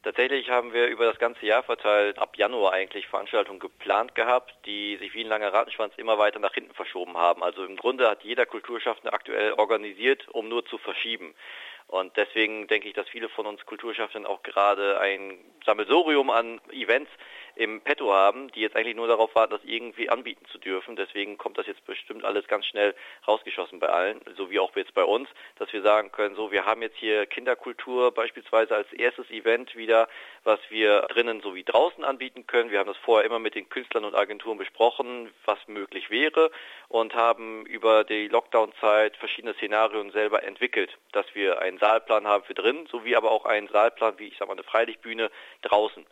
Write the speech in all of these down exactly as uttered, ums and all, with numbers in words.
Tatsächlich haben wir über das ganze Jahr verteilt, ab Januar eigentlich, Veranstaltungen geplant gehabt, die sich wie ein langer Rattenschwanz immer weiter nach hinten verschoben haben. Also im Grunde hat jeder Kulturschaffende aktuell organisiert, um nur zu verschieben. Und deswegen denke ich, dass viele von uns Kulturschaffenden auch gerade ein Sammelsurium an Events im Petto haben, die jetzt eigentlich nur darauf warten, das irgendwie anbieten zu dürfen. Deswegen kommt das jetzt bestimmt alles ganz schnell rausgeschossen bei allen, so wie auch jetzt bei uns, dass wir sagen können, so, wir haben jetzt hier Kinderkultur beispielsweise als erstes Event wieder, was wir drinnen sowie draußen anbieten können. Wir haben das vorher immer mit den Künstlern und Agenturen besprochen, was möglich wäre, und haben über die Lockdown-Zeit verschiedene Szenarien selber entwickelt, dass wir einen Saalplan haben für drin, sowie aber auch einen Saalplan, wie ich sag mal, eine Freilichtbühne draußen.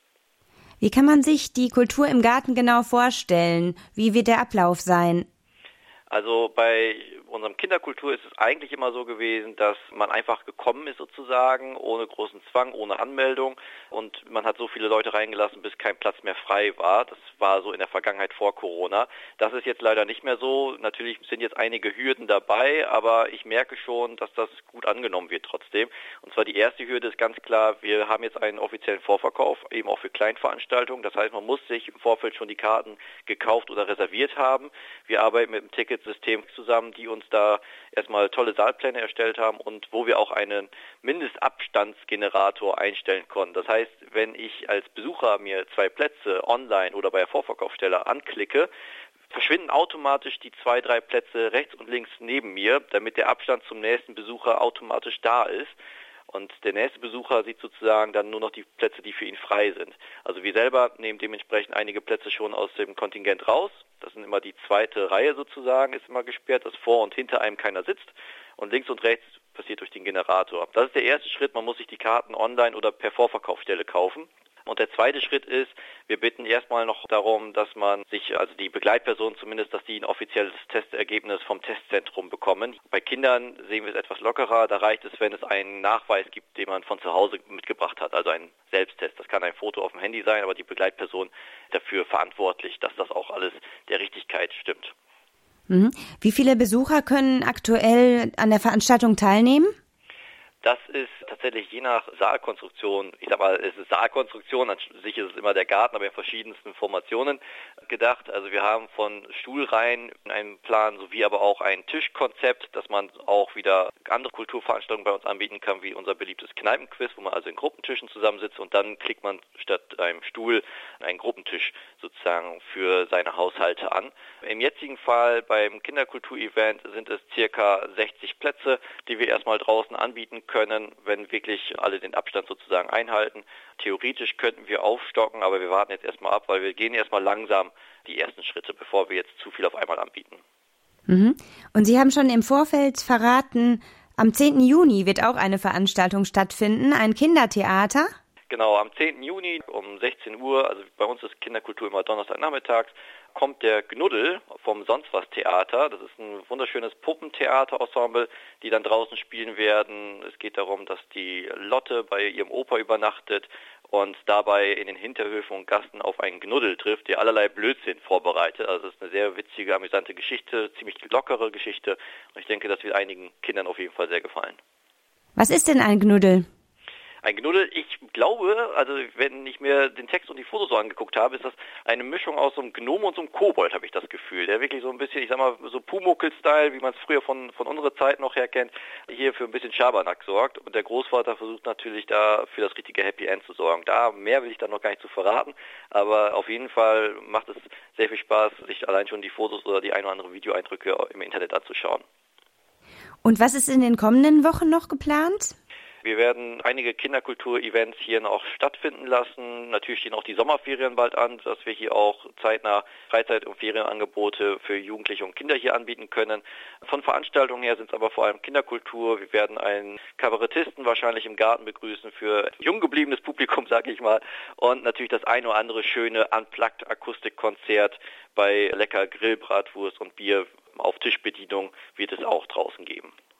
Wie kann man sich die Kultur im Garten genau vorstellen? Wie wird der Ablauf sein? Also bei unserem Kinderkultur ist es eigentlich immer so gewesen, dass man einfach gekommen ist sozusagen, ohne großen Zwang, ohne Anmeldung, und man hat so viele Leute reingelassen, bis kein Platz mehr frei war. Das war so in der Vergangenheit vor Corona. Das ist jetzt leider nicht mehr so. Natürlich sind jetzt einige Hürden dabei, aber ich merke schon, dass das gut angenommen wird trotzdem. Und zwar die erste Hürde ist ganz klar, wir haben jetzt einen offiziellen Vorverkauf, eben auch für Kleinveranstaltungen. Das heißt, man muss sich im Vorfeld schon die Karten gekauft oder reserviert haben. Wir arbeiten mit dem Ticketsystem zusammen, die uns da erstmal tolle Saalpläne erstellt haben und wo wir auch einen Mindestabstandsgenerator einstellen konnten. Das heißt, wenn ich als Besucher mir zwei Plätze online oder bei der Vorverkaufsstelle anklicke, verschwinden automatisch die zwei, drei Plätze rechts und links neben mir, damit der Abstand zum nächsten Besucher automatisch da ist. Und der nächste Besucher sieht sozusagen dann nur noch die Plätze, die für ihn frei sind. Also wir selber nehmen dementsprechend einige Plätze schon aus dem Kontingent raus. Das sind immer die zweite Reihe sozusagen, ist immer gesperrt, dass vor und hinter einem keiner sitzt. Und links und rechts passiert durch den Generator. Das ist der erste Schritt, man muss sich die Karten online oder per Vorverkaufsstelle kaufen. Und der zweite Schritt ist, wir bitten erstmal noch darum, dass man sich, also die Begleitpersonen zumindest, dass die ein offizielles Testergebnis vom Testzentrum bekommen. Bei Kindern sehen wir es etwas lockerer. Da reicht es, wenn es einen Nachweis gibt, den man von zu Hause mitgebracht hat, also einen Selbsttest. Das kann ein Foto auf dem Handy sein, aber die Begleitperson ist dafür verantwortlich, dass das auch alles der Richtigkeit stimmt. Mhm. Wie viele Besucher können aktuell an der Veranstaltung teilnehmen? Das ist tatsächlich je nach Saalkonstruktion, ich sag mal, es ist Saalkonstruktion, an sich ist es immer der Garten, aber in verschiedensten Formationen gedacht. Also wir haben von Stuhlreihen einen Plan, sowie aber auch ein Tischkonzept, dass man auch wieder andere Kulturveranstaltungen bei uns anbieten kann, wie unser beliebtes Kneipenquiz, wo man also in Gruppentischen zusammensitzt, und dann kriegt man statt einem Stuhl einen Gruppentisch sozusagen für seine Haushalte an. Im jetzigen Fall beim Kinderkultur-Event sind es circa sechzig Plätze, die wir erstmal draußen anbieten können. können, wenn wirklich alle den Abstand sozusagen einhalten. Theoretisch könnten wir aufstocken, aber wir warten jetzt erstmal ab, weil wir gehen erstmal langsam die ersten Schritte, bevor wir jetzt zu viel auf einmal anbieten. Mhm. Und Sie haben schon im Vorfeld verraten, am zehnten Juni wird auch eine Veranstaltung stattfinden, ein Kindertheater. Genau, am zehnten Juni um sechzehn Uhr, also bei uns ist Kinderkultur immer Donnerstagnachmittags, kommt der Gnuddel vom Sonstwas-Theater. Das ist ein wunderschönes Puppentheaterensemble, die dann draußen spielen werden. Es geht darum, dass die Lotte bei ihrem Opa übernachtet und dabei in den Hinterhöfen und Gassen auf einen Gnuddel trifft, der allerlei Blödsinn vorbereitet. Also es ist eine sehr witzige, amüsante Geschichte, ziemlich lockere Geschichte. Und ich denke, das wird einigen Kindern auf jeden Fall sehr gefallen. Was ist denn ein Gnuddel? Ein Gnuddel, ich glaube, also wenn ich mir den Text und die Fotos so angeguckt habe, ist das eine Mischung aus so einem Gnome und so einem Kobold, habe ich das Gefühl. Der wirklich so ein bisschen, ich sag mal, so Pumuckl-Style, wie man es früher von von unserer Zeit noch her kennt, hier für ein bisschen Schabernack sorgt. Und der Großvater versucht natürlich da für das richtige Happy End zu sorgen. Da mehr will ich dann noch gar nicht zu verraten, aber auf jeden Fall macht es sehr viel Spaß, sich allein schon die Fotos oder die ein oder andere Videoeindrücke im Internet anzuschauen. Und was ist in den kommenden Wochen noch geplant? Wir werden einige Kinderkultur-Events hier noch stattfinden lassen. Natürlich stehen auch die Sommerferien bald an, dass wir hier auch zeitnah Freizeit- und Ferienangebote für Jugendliche und Kinder hier anbieten können. Von Veranstaltungen her sind es aber vor allem Kinderkultur. Wir werden einen Kabarettisten wahrscheinlich im Garten begrüßen für jung gebliebenes Publikum, sage ich mal. Und natürlich das ein oder andere schöne Unplugged-Akustikkonzert bei lecker Grillbratwurst und Bier auf Tischbedienung wird es auch draußen geben.